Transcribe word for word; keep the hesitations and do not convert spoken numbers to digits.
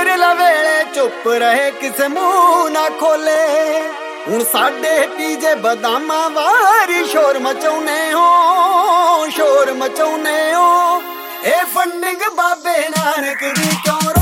ਅਖੀਰਲਾ ਵੇਲੇ ਚੁੱਪ ਰਹੇ ਕਿਸੇ ਮੂੰਹ ਨਾ ਖੋਲੇ। ਹੁਣ ਸਾਡੇ ਪੀਜੇ ਬਦਾਮਾਂ ਵਾਰੀ ਸ਼ੋਰ ਮਚਾਉਨੇ ਹੋ, ਸ਼ੋਰ ਮਚਾਉਨੇ ਹੋ। ਇਹ ਫੰਡਿੰਗ ਬਾਬੇ ਨਾਨਕ ਦੀ ਕਿਉਂ